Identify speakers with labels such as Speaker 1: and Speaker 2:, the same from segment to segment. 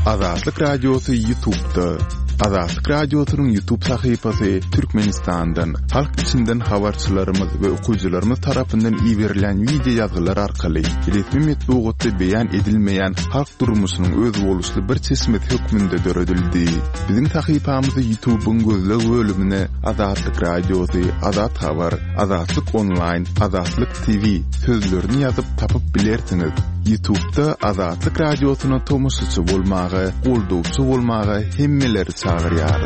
Speaker 1: Azatlyk Radiosu YouTube'da. Azatlyk Radiosu'nun YouTube sayfasy Türkmenistan'dan, halk içinden habarçylarymyz we okuyjylarymyz tarapyndan ýiberilen video ýazgylar arkaly resmi metbuatda beýan edilmeýän halk durmuşynyň öz boluşly bir çeşmet hökmünde döredildi. Bizim sayfamyzy YouTube'un gözleg bölümine Azatlyk Radiosu, Azat Habar, Azatlyk Online, Azatlyk TV sözlerini ýazyp tapyp bilersiňiz. YouTube'da Azatlyk Radiosu'na tomusçy bolmagy, goldowçy bolmagy hemmeleri çağırýar.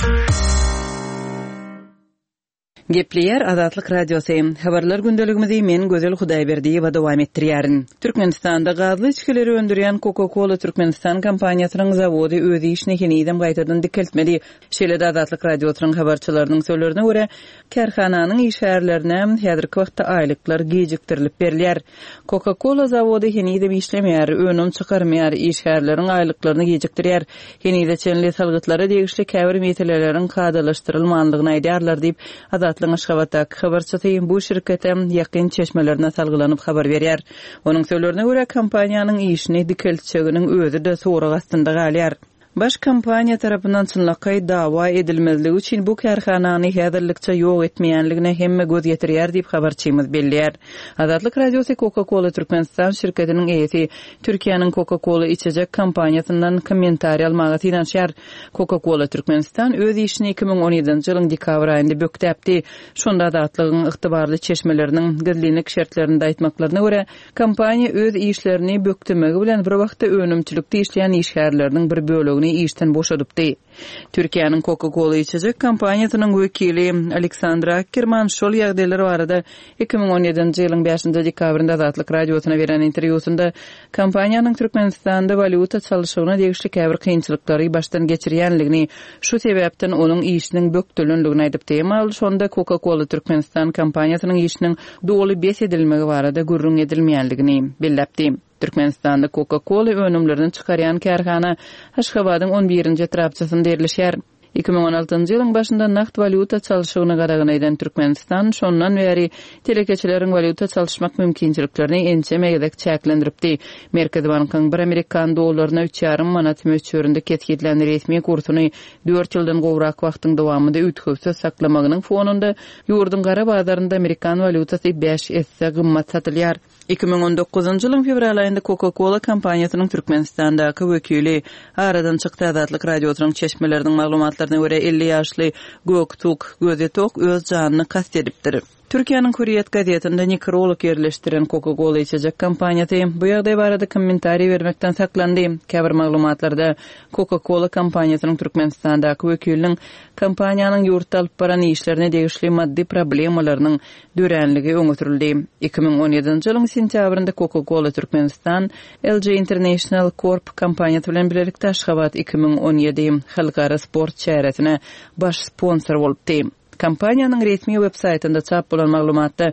Speaker 2: Gepleyer Azatlyk Radiosu. Habarlar gündeligimizi men Gözel Hudaýberdiýew dowam etdirýärin. Türkmenistanda gazly içkileri öndürýän Coca-Cola Türkmenistan kompaniýasynyň zawody öz işini henidem gaýtadan dikeltmedi. Şeýle Azatlyk Radiosynyň habarçylarynyň söýlerine görä, karhananyň işgärlerine häzirki wagtda aýlyklar gejikdirilip berilýär. Coca-Cola zawody henidem işlemeýär, önüm çykarmaýar, işgärleriň aýlyklaryny gejikdirýär. Henide çenli salgytlara degişli käbir meseleleriň kadalaşdyrylmandygyny aýdýarlar diýip Azatlyk Aşgabatak habarçysy bu şirkete ýakyn çeşmelerine salgylanyp habar berýär. Onuň söýlerine görä kompaniýanyň işini dikeltçeginiň özü de sorak astynda galýar. Baş kompaniýa tarapyndan çynlakay dawa edilmezligi üçin bu karhanany häzirlikçe ýok etmeýänligine hemme göz ýetirýär diýip habarçymyz belliýär. Azatlyk Radiosu Coca-Cola Türkmenistan şirketiniň eýesi Türkiýanyň Coca-Cola içecek kompaniýasyndan kommentariýa almagy tiýanşýar. Coca-Cola Türkmenistan öz işini 2017-nji ýylyň dekabr aýynda bökdäpdi. Şonda azatlygyň ygtybarly çeşmeleriniň gizlilik şertlerinde aýtmaklaryna görä, kompaniýa öz işlerini bökdemegi bilen bir wagtda önümçilikde işleýän işgärleriniň bir bölegini işten boşadypdy. Türkiýanyň Coca-Cola içecek kompaniýasynyň wekili Aleksandr Ackerman şol ýagdaýlar barada 2017-nji ýylyň 5-nji dekabrynda Azatlyk Radiosyna beren interwýusunda kompaniýanyň Türkmenistanda valyuta çalyşygyna degişli käbir kynçylyklary başdan geçirýänligini, şu sebäpden onuň işiniň bökdülenligini aýdypdy. Mal şonda Coca-Cola Türkmenistan kompaniýasynyň işiniň doly bes edilmegi barada gurrun edilmeýänligini belläpdi. Türkmenistanda Coca-Cola önümlerini çıkaryan karhana Aşgabatyň 11-nji etrapçysynda ýerleşýär. 2016-njy ýylyň başynda nakt valyuta çalyşygyna gadagan eden Türkmenistan şondan beri telekeçileriň valyuta çalyşmak mümkinçiliklerini ençemegedek çäklendiripdi. Merkezi Bankyň 1 Amerikan dollaryna 3,5 manat möçberinde ketgilen resmi kursuny 4 ýyldan gowrak wagtyň dowamında ütküpsiz saklamagynyň fonunda ýurdun gara bazarynda Amerikan valyutasy 5 esse gymmat satylýar. 2019-njy ýylyň fevral aýynda Coca-Cola kompaniýasynyň Türkmenistandaky wekili aradan çykdy. Azatlyk Radiosynyň çeşmeleriniň maglumatlaryna görä 50 ýaşly Göktuk Gözetok öz janyny kast edipdir. Türkiýanyň Hürriyet gazetinde nekrolog ýerleşdiren Coca-Cola içecek kompaniýasy bu ýagdaý barada kommentariýa bermekden saklandy. Käbir maglumatlarda Coca-Cola kompaniýasynyň Türkmenistandaky wekiliniň kompaniýanyň ýurtda alyp baran işlerine degişli maddi problemalarynyň dörenligi öňütürildi. 2017-nji ýylyň sentýabrynda Coca-Cola Türkmenistan LG International Corp kompaniýasy bilen birlikde Aşgabat 2017 halkara sport çäresine baş sponsor bolupdy. Kompaniýanyň resmi web-saytynda çap bolan maglumatda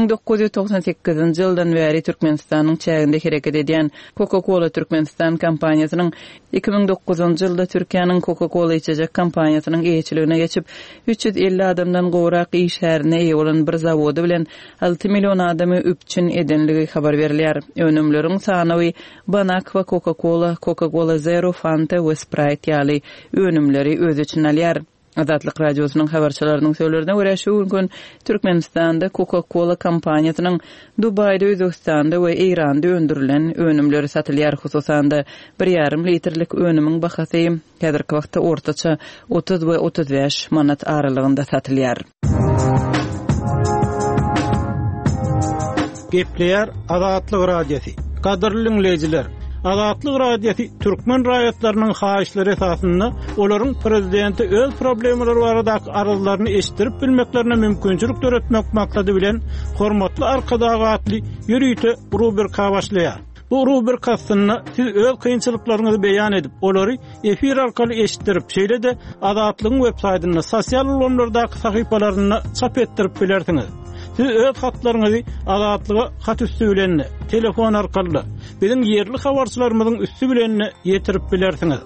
Speaker 2: 1998-nji ýyldan beri Türkmenistanyň çäginde hereket edýän Coca-Cola Türkmenistan kompaniýasynyň 2009-njy ýylda Türkiýanyň Coca-Cola içecek kompaniýasynyň eýçiligine geçip 350 adamdan gowrak işgärine eýe bolan bir zawody bilen 6 million adamy üpçün edenligi habar berilýär. Önümleriň sanawy Banak we Coca-Cola, Coca-Cola Zero, Fanta we Sprite ýaly önümleri öz üçin alýar. Azatlyk Radiosynyň habarçylarynyň söýlerine görä şu gün Türkmenistanda Coca-Cola kompaniýasynyň Dubaýda, Özbekistanda we Iranda öndürilen önümleri satylýar. Hususanda 1,5 litrlik önümiň bahasy häzirki wagtda ortaça 30 we 35 manat aralygynda satylýar.
Speaker 3: Gepleyer Azatlyk Radiosu. Kadrly dinleyijiler, Azatlyk Radiosu türkmen raýatlarynyň haýyşlary esasynda olaryň prezidenti öz problemleri baradaky aryzlaryny eşitdirip bilmeklerine mümkinçilik töretmek maksady bilen hormatly arkadagatly ýürüýte rubrika başlaýar. Bu rubrikasyna siz öz kynçylyklaryňyzy beýan edip, olary efir arkaly eşitdirip, şeýle de Azatlygyň web-saýtyna, sosial ulanlardaky sahypalaryna çap etdirip bilersiňiz. Siz öz hatlaryňyzy Azatlyga hat üstü bilen, telefon arkaly bizim yerli habarçylarymyzyň üstü bilen ýetirip bilersiňiz.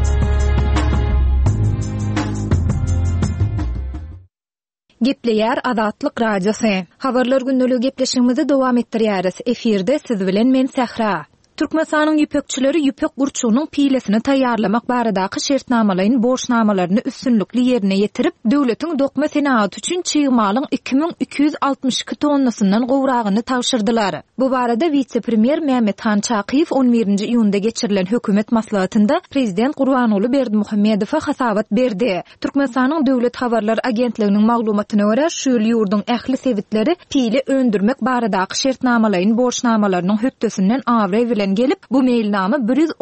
Speaker 4: Gepleyer Azatlyk Radiosu. Habarlar gündöligi gepleşigimizi dowam etdirýäris. Efirde siz bilen men Sahra. Türkmenistanyň ýüpekçileri ýüpek gurçugynyň pilesini taýýarlamak baradaky şertnamalaryň borçnamalaryny üstünlikli ýerine ýetirip, döwletiň dokma senaty üçin çyýmalyň 2262 tonnasyndan gowragyny tagşyrdylar. Bu barada vice-premier Mehmet Han Çakyýew 11-nji iýunda geçirilen hökümet maslahatynda prezident Gurbanoğlu Berdimuhammedowa hasabat berdi. Türkmenistanyň döwlet habarlar agentliginiň maglumatyna görä, şu ýyl ýurdun ähli sebitleri pile öndürmek baradaky şertnamalaryň borçnamalarynyň hötdesinden awry bilen gelip, bu meýilnama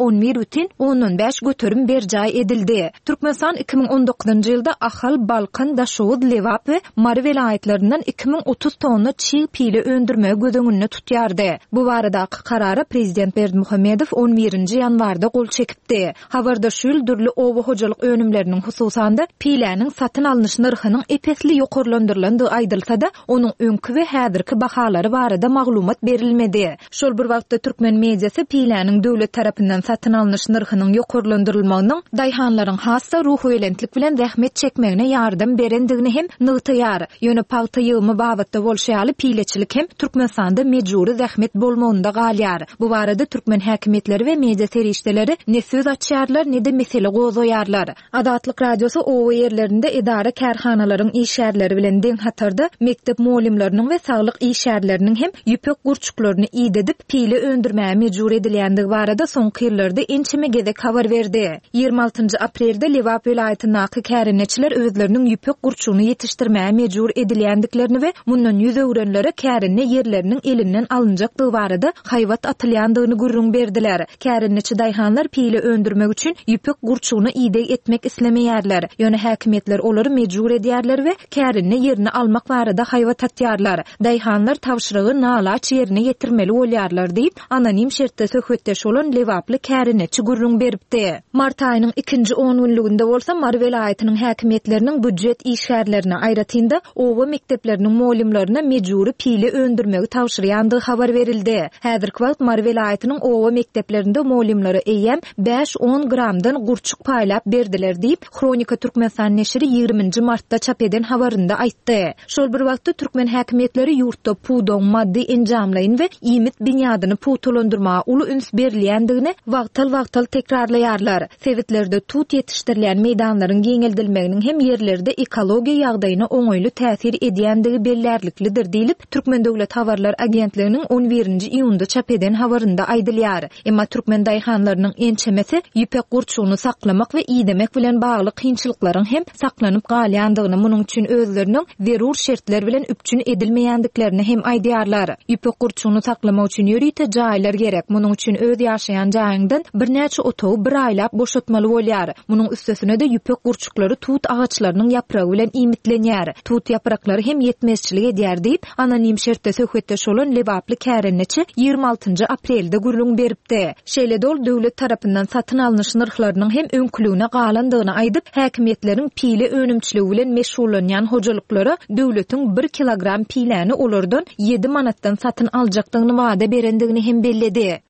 Speaker 4: 111,15 götürüm berjaý edildi. Türkmenistan 2019-njy ýylda Ahal, Balkan, Daşowut, Lewap we Mary welaýatlarinden 2030 tonna çiğ pile öndürme gödöňünde tutýardy. Bu baradaky karara prezident Berdimuhammedow 11-nji ýanwarda gol çekipdi. Habarda şu ýyl dürli owa hojalyk önümleriniň hususanda piläniň satyn alnyş narhynyň epesli ýokarlandyrylandy aýdylsa-da, onuň öňkü we häzirki bahalary barada maglumat berilmedi. Şol bir wagtda türkmen mediasy piläniň döwlet tarapyndan satyn alnyş narhynyň ýokarlandyrylmagynyň daýhanlaryň hassa ruhy elentlik bilen zähmet çekmegine ýardam berendigini hem nygtyýar. Ýöne paýta ýygymy babatda bolşaýaly pileçilik hem Türkmenistanda mejburi zähmet bolmagynda galýar. Bu barada türkmen häkimetleri we media serişdeleri ne söz açýarlar, ne de mesele gozaýarlar. Adatlyk radiosu owa ýerlerinde idara kärhanalaryň işgärleri bilen deň hatarda mektep muallimleriniň we saglyk işgärleriniň hem ýüpek gurçuklaryny ýededip pile öndürmäge mejbur edilýändigi barada soňky ýyllarda ençeme gezek habar berdi. 26 aprelde Lewap welaýatynyň kärinneçiler özleriniň ýüpek gurçugyny ýetişdirmäge mejbur edilýändiklerini we mundan 100 öwrenlere kärinne ýerleriniň elinden alınjakdygy barada haýwat atylýandygyny gurrun berdiler. Kärinneçi daýhanlar pile öndürmek üçin ýüpek gurçugyny ýedek etmek islemeýärler. Ýöne häkimetler olary mejbur edýärler we kärinne ýerini almak barada haýwat atýarlar. Daýhanlar tawşyrygy nalaç ýerine ýetirmeli bolýarlar diýip anonim şertde söhbetdeş bolan Lewaply kärinneçi gurrun beripdi. Mart aýynyň 2-nji 10 günlüginde bolsa Mary welaýatynyň häkimetleriniň büdjet işgärlerini aýratynda owa mektepleriniň muallimlerine mejburi pile öndürmegi tawşyrýandygy habar berildi. Häzirki wagt Mary welaýatynyň owa mekteplerinde muallimleri eýem 5-10 gramdan gurçuk paýlap berdiler diýip Kronika Türkmenistan neşri 20 martda çap eden habarynda aýtdy. Şol bir wagtda türkmen häkimetleri ýurtda pudoň maddi enjamlaýyn we ýymit binýadyny putulandyrmaga uly üns berilýändigini wagtal tekrarlaýarlar. Sevitlerde tut ýetişdirilýän meýdanlaryň geňeldilmeginiň hem ýerlerde ekologiýa ýagdaýyna oňoýly täsir edýändigi bellerliklidir diýilip Türkmen Döwlet Habarlar Agentliginiň 11-nji iýunda çap eden habarynda aýdylýar. Emma türkmen daýhanlarynyň ençemesi ýüpek gurçugyny saklamak we ýedemek bilen bagly kynçylyklaryň hem saklanyp galýandygyny, munyň üçin özleriniň zerur şertler bilen üpçün edilmeýändiklerini hem aýdýarlar. Ýüpek gurçugyny saklamak üçin ýörite jaýlar gerek. Munyň üçin öz ýaşaýan jaýyňdan bir näçe otawy bir aýlap boşatmaly bolýar. Munyň üstesine de ýüpek gurçuklary tut agaçlarynyň ýapragy bilen imitlenýär. Tut ýapraklary hem ýetmezçilik edýär diýip anonim şertde söhbetdeş bolan Lewaply kärinneçi 26 aprelde gurrun beripdi. Şeýle dol döwlet tarapyndan satyn alnyş narhlarynyň hem öňkülügine galandygyny aýdyp, häkimetleriň pile önümçiligi bilen meşgullanýan hojalyklary döwletiň 1 kilogram pileni olardan 7 manatdan satyn aljakdygyny wada berendigini hem belledi.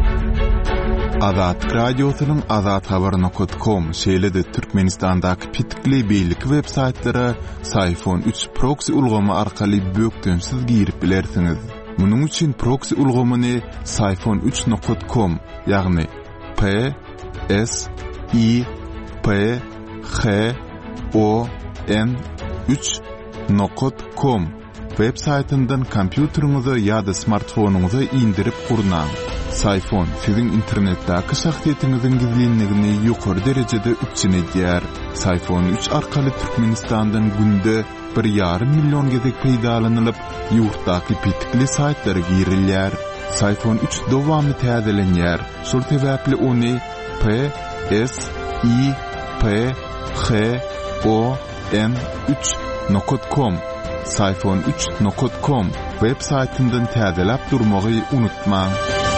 Speaker 1: Azat radiosynyň azathabar.com şeýle-de Türkmenistandaky pitikli beýlik web saytlara Sayfon 3 proxy ulgamy arkaly bökdönsiz girip bilersiňiz. Munyň üçin proxy ulgamyny sayfon3.com ýagny PSIPHON3.com web saytyndan kompýuteriňize ýa-da smartfonuňyza indirip gurnaň. Sayfon siziň internetdäki şahsiýetiňiziň gizlinligini ýokary derejede üpçün edýär. Sayfon 3 arkaly Türkmenistandan günde 1,5 milyon gezek peýdalanylyp, ýurtdaky pitikli saytlara girilýär. Sayfon 3 dowamly täzelenýär. Şol sebäpli ony PSIPHON3.com sayfon3.com web saytyndan täzelap durmagy unutmaň.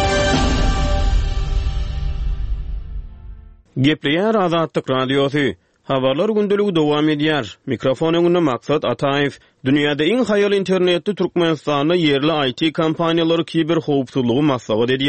Speaker 5: Gepleýär Azatlyk radiosu. Habarlar gündeligi dowam edýär. Mikrofonuňda Maksat Ataýew. Dünýäde iň haýal internetli Türkmenistanda ýerli IT kompaniýalary kiber howpsuzlygy maslahat edýär.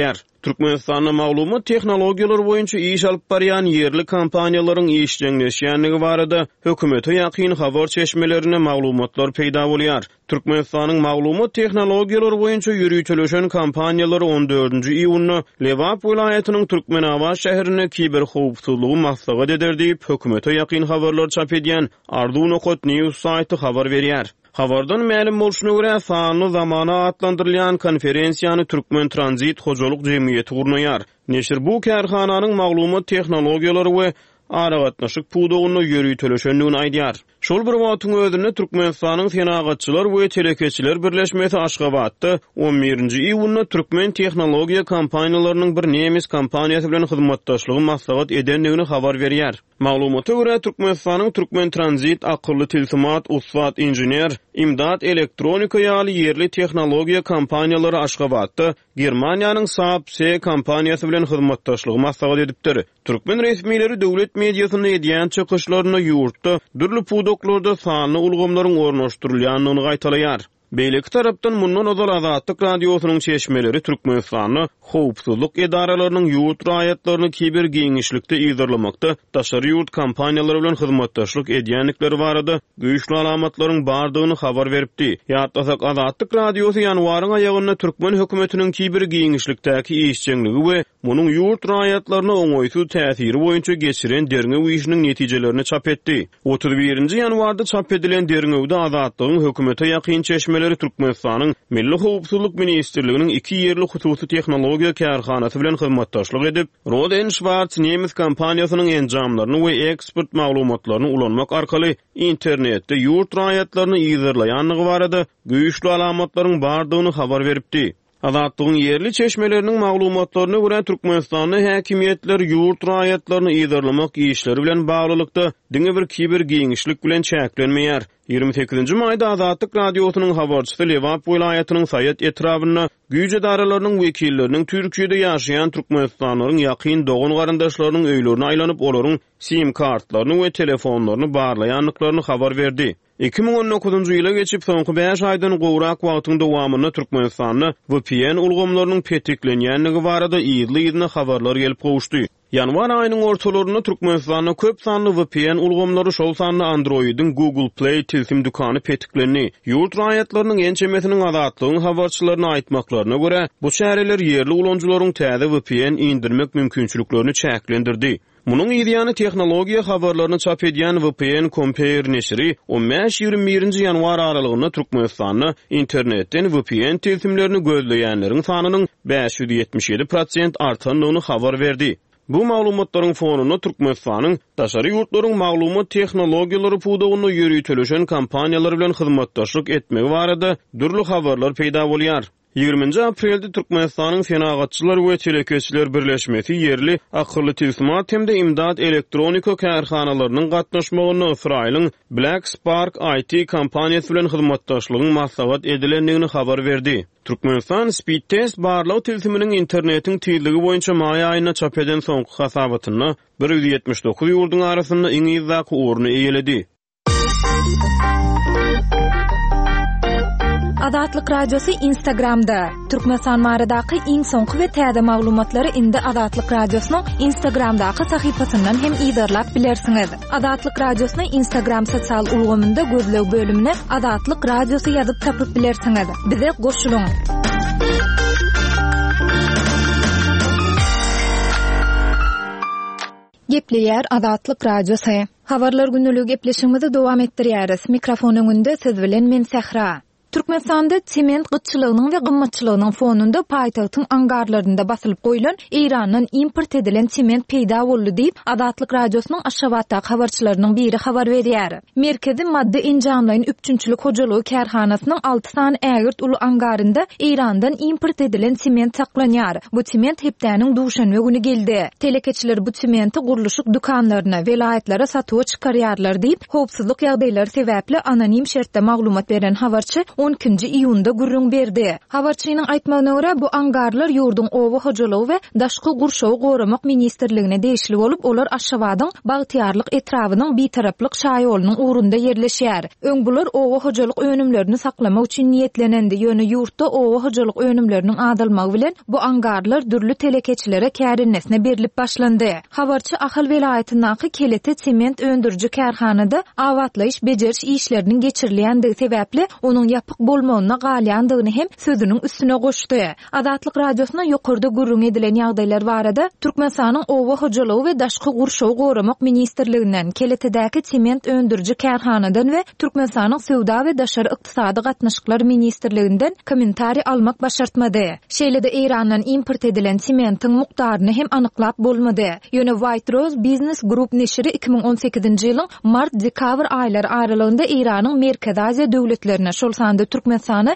Speaker 5: Türkmenistanda maglumat tehnologiýalary boýunça iş alyp barýan yerli kompaniýalaryň işleňleşýänligi barada hökümete ýakyn habar çeşmelerine maglumatlar peýda bolýar. Türkmenistanyň maglumat tehnologiýalary boýunça ýürütülýän kompaniýalary 14-nji iýunna Lewap vilayatynyň Türkmenawa şäherine kiber howpsuzlygy maslahat eder diýip hökümete ýakyn habarlar çap edýän Arduino Code News saýty habar berýär. Habardan ma'lum bolşuna görä sanly zamana atlandyrylýan konferensiýany Türkmen Transit Hojalyk Jemgyýeti gurnaýar. Neşir bu kärhananyň maglumat tehnologiýalary we aragatnaşyk pudugyny ýürütülýändigini aýdýar. Şol bir wagtyň özünde Türkmenistanyň senagatçylar we telekeçiler birleşmesi Aşgabatda 11-nji iýunda Türkmen tehnologiýa kompaniýalarynyň bir nemis kompaniýasy bilen hyzmatdaşlygy maslahat edenligini habar berýär. Maglumata görä Türkmenistanyň Türkmen Transit akylly tilsimat, usbat inженер, imdat elektronika ýaly yerli tehnologiýa kompaniýalary Aşgabatda Germaniýanyň Saab C kompaniýasy bilen hyzmatdaşlygy maslahat edipdir. Türkmen resmiýetleri döwlet mediasyna edýän çykyşlaryny ýurtda dürli pudoklarda sanly ulgamlaryň ornaşdyrylýanlygyny gaýtalaýar. Beýleki tarapdan mundan ozal Azatlyk radiosynyň çeşmeleri Türkmenistanyň howpsuzlyk edaralarynyň ýurt raýatlaryny kiber giňişlikde ýygyrlamakda daşary ýurt kompaniýalary bilen hyzmatdaşlyk edýänlikleri barada güýçli alamatlaryň bardygyny habar beripdi. Ýatlasak Azatlyk radiosy ýanwaryň aýagyna Türkmen hökümetiniň kiber giňişlikdäki işçiligi we munyň ýurt raýatlaryna oňoýsuz täsiri boýunça geçiren derňew işiniň netijelerini çap etdi. 31-nji ýanwarda çap edilen derňewde Azatlygyň hökümete ýakyn çeşmeleri Türkmenistanyň Milli Howpsuzlyk Ministrliginiň 2 yerli hususy tehnologiýa kärhanasy bilen hyzmatdaşlyk edip, Roden Schwarz nemis kompaniýasynyň enjamlaryny we ekspert maglumatlaryny ulanmak arkaly internetde ýurt raýatlaryny ýygyrlaýanlygy barada güýçli alamatlaryň bardygyny habar beripdi. Azatlygyň yerli çeşmeleriniň maglumatlaryna görä Türkmenistanyň häkimiýetleri ýurt raýatlaryny ýygyrlamak işleri bilen baglylykda diňe bir kiber giňişlik bilen çäklenmeýär. 28-nji maýda Azatlyk radiosynyň habarçysy Lewap vilayatynyň Saýat etrawyna güýç edaralarynyň wekilleriniň Türkiýede ýaşaýan Türkmenistanyň ýakyn dogan garandaşlarynyň öýlerine aýlanyp olaryň SIM kartlaryny we telefonlaryny barlaýanlyklaryny habar berdi. 2019-njy ýyla geçip soňky 5 aýdan gowrak wagtyň dowamyna Türkmenistanyň VPN ulgamlarynyň petiklenýänligi barada ýyly habarlar gelip gowuşdy. Yanvar aýynyň ortalaryna Türkmenistanyň köp sanly VPN ulgamlary şol sanly Android'in Google Play tilsim dukany petiklenni. Ýurt raýatlarynyň ençemesiniň Azatlygyň habarçylaryna aýtmaklaryna görä, bu şäherler yerli ulanjylaryň täze VPN indirmek mümkinçiliklerini çäklendirdi. Munun ýa-da tehnologiýa habarlaryny çap edýän VPN Compare neşri 15-21-nji ýanwar aralygyna Türkmenistanyň internetden VPN tilsimlerini gözleýänleriň sanynyň 577% artanlygyny habar berdi. Bu maglumatlaryň fonuna Türkmenistanyň daşary ýurtlaryň maglumat tehnologiýalary pudugyny ýürütülýän kompaniýalary bilen hyzmatdaşlyk etmegi barada dürli habarlar peýda bolýar. 20 aprelde Türkmenistanyň senagatçylar we telekeçiler birleşmesi yerli akylly tilsimat hemde imdat elektronika kärhanalarynyň gatnaşmagyny Israýlyň Black Spark IT kompaniýasy bilen hyzmatdaşlygyň maslahat edilendigini habar berdi. Türkmenistan Speed Test barlaw tilsiminiň internetiň tüýligi boýunça maý aýyna çap eden soňky hasabatyna 179 ýurduň arasynda iň ýyzak orny eýledi.
Speaker 4: Azatlyk radiosu Instagramda. Türkmenistan baradaky iň soňky we täze maglumatlary indi Azatlyk radiosynyň Instagramdaky sahypasyndan hem ýygyrlap bilersiňiz. Azatlyk radiosynyň Instagram sosial ulgamynda gözlew bölümine Azatlyk radiosu ýazyp tapyp bilersiňiz. Bize goşulyň. Gepleýär Azatlyk radiosu. Habarlar gündälik gepleşigimizi dowam etdirýäris. Mikrofon öňünde siz bilen men Sehra. Türkmenistanda sement gyçylygynyň we gymmatçylygynyň fonunda paýtagtyň angarlarynda basylyp goýulan Iranyň import edilen sement peýda boldy diýip Azatlyk radiosynyň Aşgabatdaky habarçylarynyň biri habar berýär. Merkezi madde enjamlaryň üçünçilik hojalygy kärhanasynyň 6 sany ägirt uly angarynda Irandan import edilen sement saklanýar. Bu sement hepdäniň duşanma güni geldi. Telekeçiler bu sementi guruluşyk dukanlaryna, velayetlara satyp çykarýarlar diýip howpsuzlyk ýagdaýlary sebäpli anonim şertde maglumat beren habarçy 12-nji iýunda gürrüň berdi. Habarçynyň aýtmagyna görä bu angarlar ýurdun owa hojalygy we daşky gurşawy goramak ministrligine degişli bolup, olar Aşgabatyň Bagtyarlyk etrawynyň bitaraplyk şaýolunyň urunda yerleşýär. Öňbular owa hojalyk önümlerini saklamak üçin niýetlenendi. Ýöne ýurtda owa hojalyk önümleriniň adalmagy bilen bu angarlar dürli telekeçilere kärinnesine berilip başlandy. Habarçy Ahal welaýatynyň Kelete sement öndürjü kärhanada awatlaýyş bejeriş işleriniň geçirilýändigi sebäpli onuň ýapyk bolmagyna galýandygyny hem sözüniň üstüne goşdy. Adatlyk radiosyna ýokurda gürrüň edilen ýagdaýlar barada Türkmenistanyň owa hojalygy we daşky gurşawy goramak ministrliginden, Keletedäki sement öndürjü kärhanadan we Türkmenistanyň Sowda we daşary ykdysady gatnaşyklar ministrliginden kommentari almak başartmady. Şeýle-de Irandan import edilen sementin mukdaryny hem anyklap bolmady. Ýöne White Rose Business Group neşri 2018-nji ýylyň mart-dekabr aýlary aralygynda Iranyň Merkezi Aziýa döwletlerine, şol sanda Türkmenistana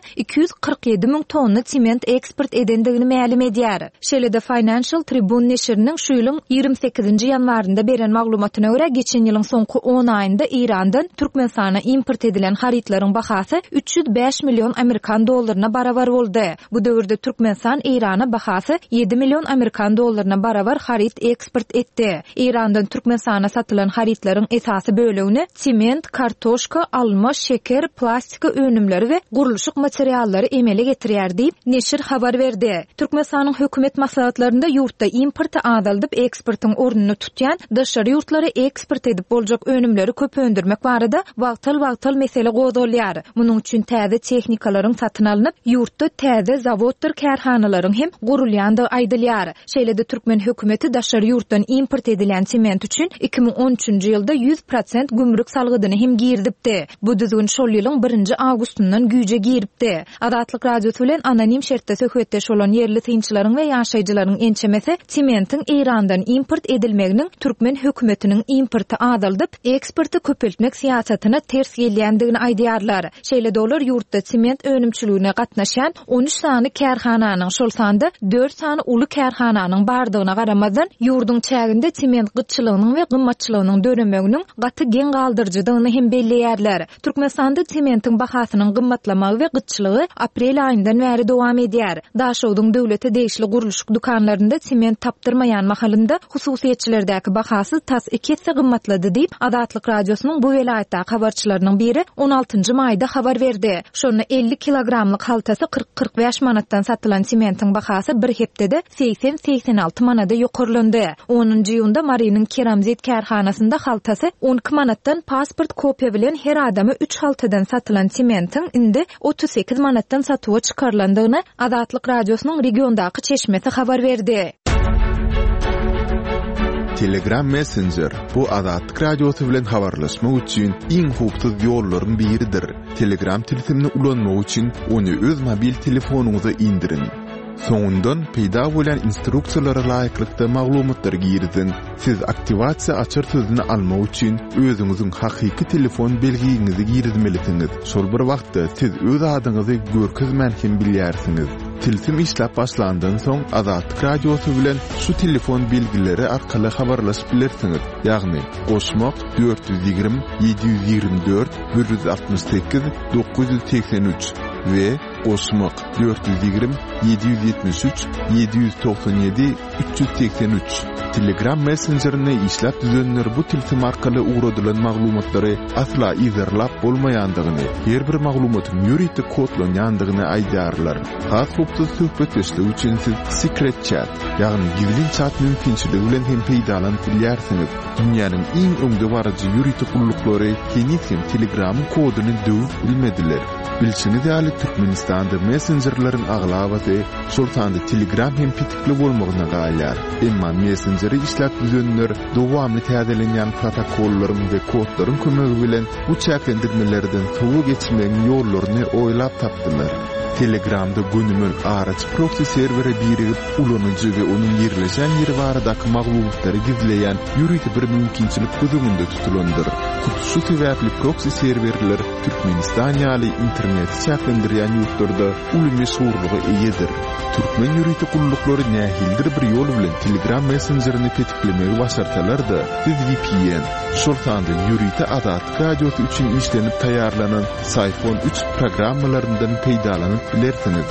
Speaker 4: 247 000 tonna sement eksport edendigini ma'lum edýär. Şeýle-de Financial Tribune neşriniň şu ýylyň 28-nji ýanwarynda beren maglumatyna görä geçen ýylyň soňky 10 aýynda Irandan Türkmenistana import edilen haritlaryň bahasy 305 milyon Amerikan dollaryna barabar boldy. Bu döwürde Türkmenistan Irana bahasy 7 milyon Amerikan dollaryna barabar harit eksport etdi. Irandan Türkmenistana satylan haritlaryň esasy bölegini sement, kartoşka, alma, şeker, plastika önümleri we guruluşyk materiallary emele getirýär diýip neşir habar berdi. Türkmenistanyň hökümet maslahatlarynda ýurtda importy adaldyp eksportyň ornuny tutýan daşary ýurtlara eksport edip boljak önümleri köpöndirmek barada wagtal mesele gozulýar. Munyň üçin täze tehnikalaryň satyn alınıp, ýurtda täze zawodlar, kärhanalaryň hem gurulýandygy aýdylýar. Şeýle-de Türkmen hökümeti daşary ýurtdan import edilen sement üçin 2013-nji ýylda 100% gümrük salgydyny hem girdipdi. Bu düzgün şol ýylyň 1-nji awgustundan güýje giripdi. Adatlyk radiosu bilen anonim şertde söhbetdeş bolan ýerli tynçylaryň we ýaşaýjylaryň ençemesi sementin Irandan import edilmeginiň Türkmen hökümetiniň importy adaldyp, eksporty köpeltmek siýasatyna ters gelýändigini aýdýarlar. Şeýle-de olar ýurtda sement önümçiligine gatnaşan 13 sany kärhananyň, şol sanda 4 sany uly kärhananyň bardygyna garamadan ýurdun çäginde sement gytçylygynyň we gymmatçylygynyň dönemeginiň gaty gen galdyrjydygyny hem belleýärler. Türkmenistanda sementin bahasynyň gymmatlamagy we gytçylygy aprel aýyndan bäri dowam edýär. Daşowdyň döwlete degişli guruluşyk dukanlarynda sement tapdyrmaýan mahalynda hususiýetçilerdäki bahasy tas 2 hisse gymmatlady diýip Adatlyk radiosynyň bu welaýatda habarçylarynyň biri 16-njy maýda habar berdi. Şonu 50 kilogramlyk haltasy 40-45 manatdan satylan sementin bahasy bir hepdede 80-86 manada ýokurlandy. 10-njy ýylda Marinin keramzit kärhanasynda haltasy 12 manatdan pasport kopya bilen her adamy 3 haltadan satylan sementin indi 38 manatdan satywa çykarlandygyny Adatlyk radiosynyň regiondaky çeşmesi habar berdi.
Speaker 1: Telegram Messenger bu Adatlyk radiosu bilen habarlaşmak üçin iň hupsuz ýollardan biridir. Telegram tilsimini ulanmak üçin onu öz mobil telefonuňyza indirin. Soňundan peýda bolan instruksiýalara laýyklykda maglumatlar girdin. Siz aktivasiýa açar sözüni almak üçin özüňiziň hakyky telefon belgiňizi girdmelisiniz. Şol bir wagtda siz öz adyňyzy görkezmän hem bilýärsiňiz. Tilsim işläp başlandan soň Adatlyk radiosu bilen şu telefon belgileri arkaly habarlaşyp bilersiňiz. Ýagny goşmak 420 724 168 983 we goşmak 420 773 797 383. Telegram Messenger'ine işläp düzenler bu tilsim arkaly ugradylan maglumatlary asla izerlap bolmaýandygyny, her bir maglumatyn ýuridik kodlanýandygyny aýdýarlar. Has hupsuz söhbetleşmek üçin siz secret chat, ýagny gizli chat mümkinçiligi bilen hem peýdalanyp bilýärsiňiz. Dünýäniň iň öňde barajy ýuridik gullyklary henüz Telegram koduny döwüp bilmediler. Bilçiniz ýaly Türkmenistanda messengerlaryň aglabaty şol sanda Telegram hem pitikli bolmagyna gaýlar. Emma Messenger'i işläp düzenler dowamly täzelenýän protokollaryň we kodlaryň kömegi bilen bu çäklendirmelerden sowu geçmegiň ýollaryny oýlap tapdylar. Telegramda gönümül araç proxy servere birigip ulanyjy we onuň ýerleşen ýeri baradaky maglumatlary gizleýän ýürüýti bir mümkinçilik gözüňde tutulandyr. Şu sebäpli proxy serverler Türkmenistan ýaly internet çäklendirýän ýurtlarda uly meşhurlygy eýedir. Türkmen ýürüýti gullukları nähildir bir ýol bilen Telegram messengerini tetiklemegi başarsalar-da, siz VPN, şoltandy ýürüýti Azat radiosu üçin işlenip taýýarlanan iPhone 3 programmalaryndan peýdalanyp bilersiňiz.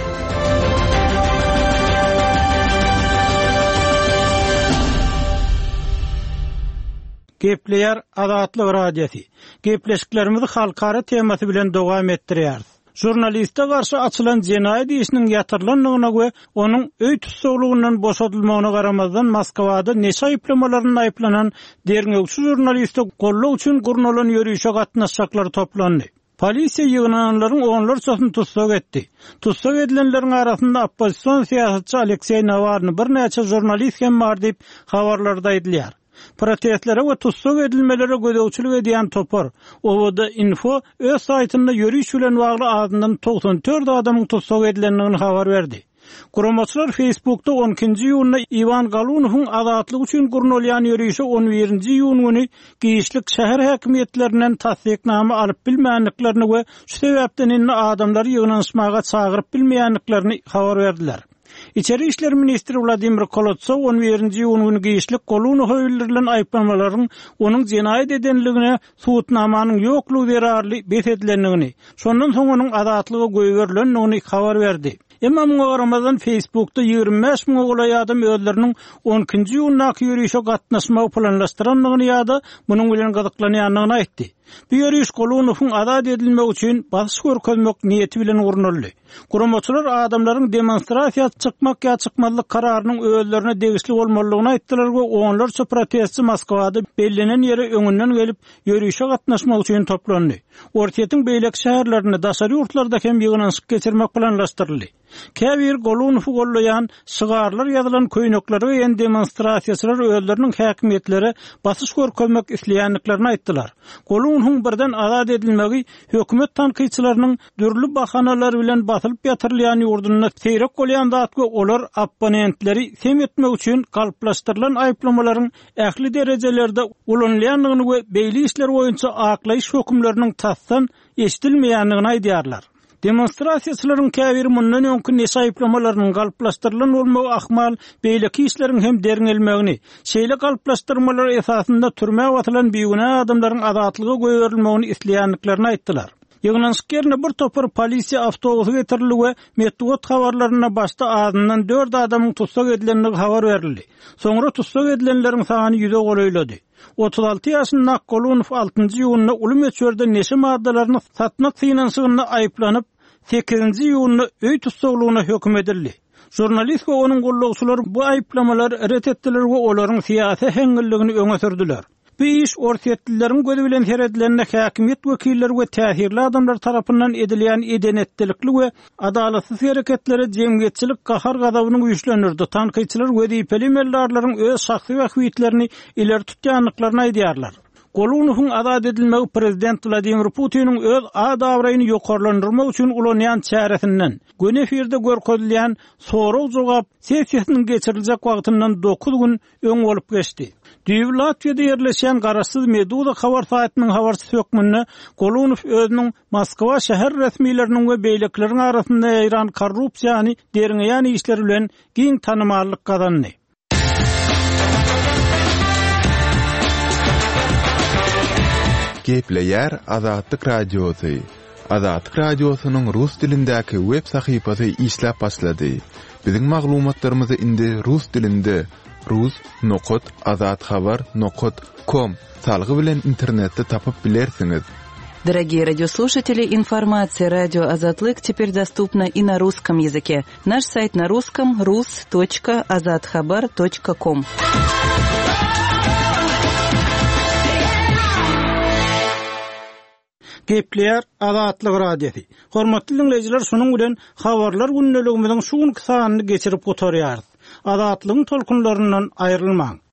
Speaker 3: Gepleýär Azatlyk radiosu. Gepleşiklerimizi halkara temasy bilen dowam etdirýär. Jurnaliste garşy açylan jenaýat işiniň ýatyrlanmagyna we onuň öý tutsaglygynyň boşadylmagyna garamazdan Moskwada neçe aýplamalaryny aýplanan derňegçi jurnaliste gollaw üçin gurnalan ýörüşe gatnaşjaklar toplandy. Polisiýa ýygnanlaryň onlarçasyny tutsak etdi. Tutsak edilenleriň arasynda opposision siýasatçy Aleksey Navalny bir näçe jurnalist hem bar diýip habarlarda aýdylýar. Protestlere we tutsak edilmelere gödäwçilik edýän topar Owada Info öz saýtynda ýörüş bilen bagly adyndan 94 adamyň tutsak edilendigini habar berdi. Guramaçylar Facebook'ta 12-nji ýylyna Ivan Galunowyň azatlyk üçin gurnalýan ýörüşi 11-nji ýyl güni giýişlik şäher häkimetlerinden tasdiknama alyp bilmeýänliklerini we şu sebäpden inne adamlary ýygnanşmaga çagyryp bilmeýänliklerini habar berdiler. İçeri İşler Ministri Vladimir Kolotsov 11-nji ýyl güni giýişlik Galunow öýlerilen aýplamalaryň onuň jenaýat edenligine suwutnamanyň ýoklugy zerarly besedlendigini, şondan soň onuň azatlygy göýberilendigini habar berdi. Emma muňa garamazdan Facebook'ta 25 000 golay adam özleriniň 12-nji ýylynaky ýörüşe gatnaşmagy planlaşdyranlygyny ýa-da munyň bilen gazyklanýanlygyny aýtdy. Bu ýörüş Galunowyň azat edilmegi üçin basyş görkezmek niýeti bilen guruldy. Guramaçylar adamlaryň demonstrasiýa çykmak ýa çykmazlyk kararynyň özlerine degişli bolmalygyny aýtdylar we onlarça protestçi Moskwada bellenen ýere öňünden gelip ýörüşe gatnaşmak üçin toplandy. Ortiýetiň beýlek şäherlerinde daşary ýurtlarda hem ýygnanşyk geçirmek planlaşdyryldy. Käbir Galunowy gollaýan şygarlar ýazylan köýnekleri we demonstrasiýaçylar özleriniň häkimetlere basyş görkezmek isleýänliklerini aýtdylar. Galunowyň birden azat edilmegi hökümet tanqyçylarynyň dürli bahanalar bilen basylyp ýatyrylýan ýurdunyna seýrek bolýan zat we olar opponentleri sem etmek üçin galyplaşdyrylan aýplamalaryň ähli derejelerde ulanýanlygyny we beýli işler boýunça aklaýyş hökümleriniň tasdan eşdilmeýänligini aýdýarlar. Demonstrasiýaçylaryň käbiri mundan öňkü neçe aýplamalarynyň galyplaşdyrylan bolmagy ahmal beýleki işleriň hem derňelmegini, şeýle galyplaşdyrmalar esasynda türmäge atylan beýguna adamlaryň azatlygy göýberilmegini isleýänliklerini aýtdylar. Ýygnanşyk ýerine bir topar polisiýa awtobusy getirildi we Medwat habarlaryna başda adyndan 4 adamyň tutsak edilenligi habar berildi. Soňra tutsak edilenleriň sany 100-e golaýlady. 36 ýaşynda Galunow 6-njy ýylyna uly meçherde neşe maddalaryny satmak finansygyna aýplanyp 8-nji ýylyna öý tutsaklygyna höküm edildi. Jurnalist we onuň gollagçylary bu aýplamalary ret etdiler we olaryň siýasy heňilligini öňe sürdiler. Bu iş ortiýetlilerin gözi bilen seredilende häkimet wekilleri we täsirli adamlar tarapyndan edilýän edenetlikli we adalatsız hereketlere jemgyýetçilik gahar gazabyny güýçlendirdi. Tanqyçylar wezipeli meldarlaryň öz şahsy wagtlerini ileri tutýanlyklaryny aýdýarlar. Galunowyň azat edilmegi prezident Vladimir Putiniň öz adawraýyny ýokarlandyrmak üçin ulanýan çäresinden göne efirde görkezilýän soraw jogap sessiýasynyň geçiriljek wagtyndan 9 gün öň bolup geçdi. Latviýada ýerleşen garaşsyz Meduza habar saýtynyň habarçysy hökmünde Galunow özüniň Moskwa şäher resmiýetleriniň we beýlekleriň arasynda ýaran korrupsiýany derňeýän işleri bilen giň tanymallyk kazandy.
Speaker 1: Gepleýär Azatlyk radiosu. Azatlyk radiosynyň rus dilindäki web sahypasy işläp başlady. Biziň maglumatlarymyzy indi rus dilinde rus.azatxabar.com salgy bilen internetde tapyp bilersiňiz.
Speaker 2: Дорогие радиослушатели, информация «Радио Азатлык» теперь доступна и на русском языке. Наш сайт на русском rus.azatxabar.com.
Speaker 3: Gepleýär Azatlyk radiosu. Hormatly dinleýijiler, şonuň bilen habarlar gündeligimiziň şu günkü sanyny geçirip gotarýar. Azatlygyň tolkunlaryndan aýrylmaň.